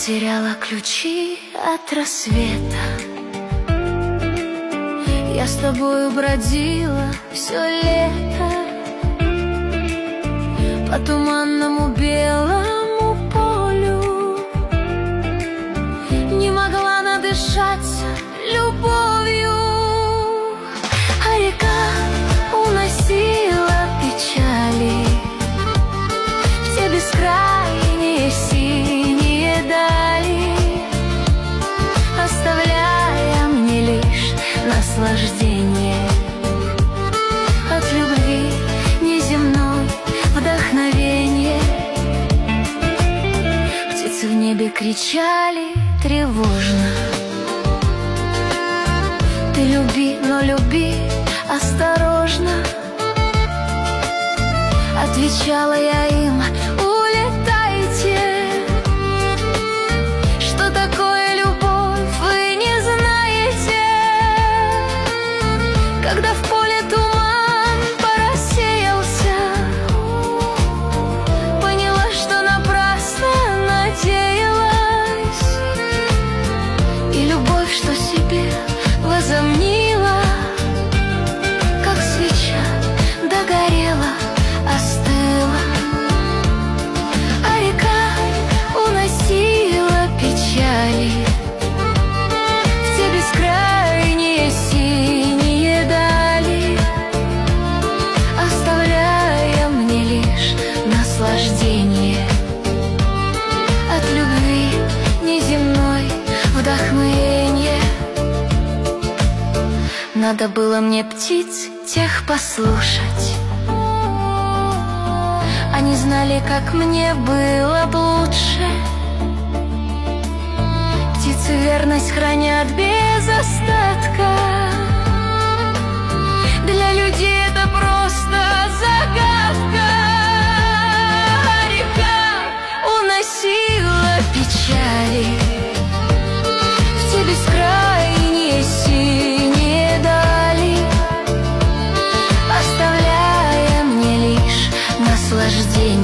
Потеряла ключи от рассвета. Я с тобою бродила все лето по туманному белому полю, не могла надышаться любовью, а река уносила печали в те бескрайние синие дали, оставляя мне лишь наслаждение от любви неземной, вдохновение. Птицы в небе кричали тревожно: ты люби, но люби осторожно. Отвечала я им: улетайте, что такое любовь, вы не знаете. Когда в поле туман порассеялся, поняла, что напрасно надеялась, и любовь, что себе возомнила, как свеча догорела, остыла. А река уносила печали в те бескрайние синие дали, оставляя мне лишь наслаждение от любви неземной, вдохновение. Надо было мне птиц тех послушать, они знали, как мне было б лучше. Птицы верность хранят без остатка, для людей это просто загадка. А река уносила печали в те бескрайние синие дали, оставляя мне лишь наслаждение